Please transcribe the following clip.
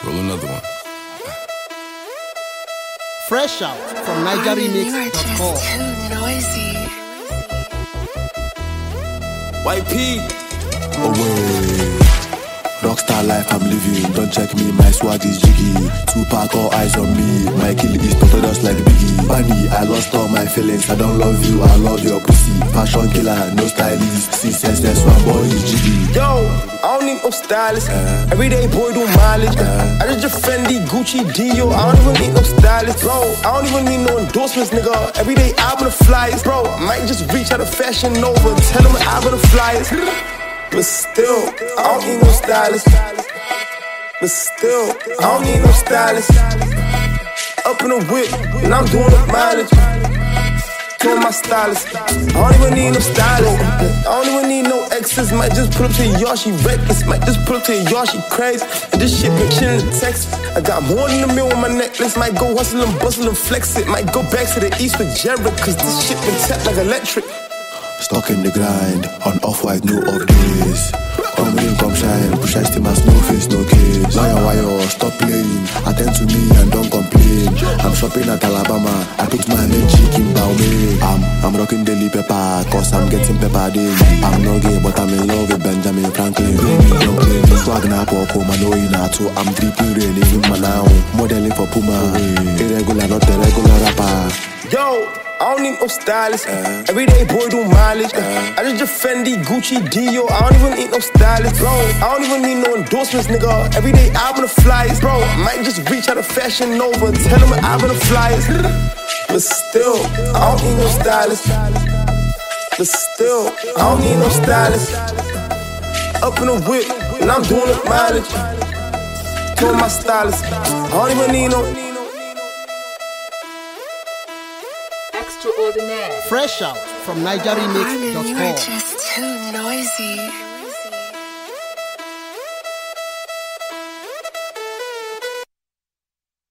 Roll another one. Fresh out from NigerRemix.com. YP. Away. Rockstar life I'm living. Don't check me, my swag is jiggy. Tupac, all eyes on me. My kill is just like Biggie. Bunny, I lost all my feelings. I don't love you, I love your pussy. Fashion killer, no stylist. Since that's one boy is jiggy. Yo, I don't need no stylist. Everyday boy do mileage. I just Fendi, Gucci, Dio. I don't even need no stylist, bro. I don't even need no endorsements, nigga. Everyday album the flyers, bro. I might just reach out to Fashion Nova and tell them an album the flyers. But still, I don't need no stylist. But still, I don't need no stylist. Up in the whip, and I'm doing the mileage. Doing my stylist. I don't even need no stylist. I don't even need no exes. Might just pull up to your yard, she reckless. Might just pull up to your yard, she crazy. And this shit been chillin' in Texas. I got more than a meal on my necklace. Might go hustle and bustle and flex it. Might go back to the east with Jared, cause this shit been tapped like electric. Stuck in the grind, on off-white, no updates. Come rain, come shine, push I still my snow face, no case. Wire, stop playing, attend to me and don't complain. I'm shopping at Alabama, I put my name chicken bow me. I'm rocking daily pepper, cause I'm getting pepper daily. I'm no gay, but I'm in love with Benjamin Franklin. Don't play me, swag na pop, I know you know too. I'm dripping rain, even man now. Modeling for Puma, irregular, not the regular rapper. Yo, I don't need no stylist. Everyday boy do mileage. I just Fendi, Gucci, Dio. I don't even need no stylist, bro. I don't even need no endorsements, nigga. Everyday album the flyers, bro. I might just reach out to Fashion Nova and tell them an album the flyers. But still, I don't need no stylist. But still, I don't need no stylist. Up in the whip, and I'm doing the mileage. Doing my stylist. I don't even need no. Fresh out from NigerRemix.com. You are just too noisy.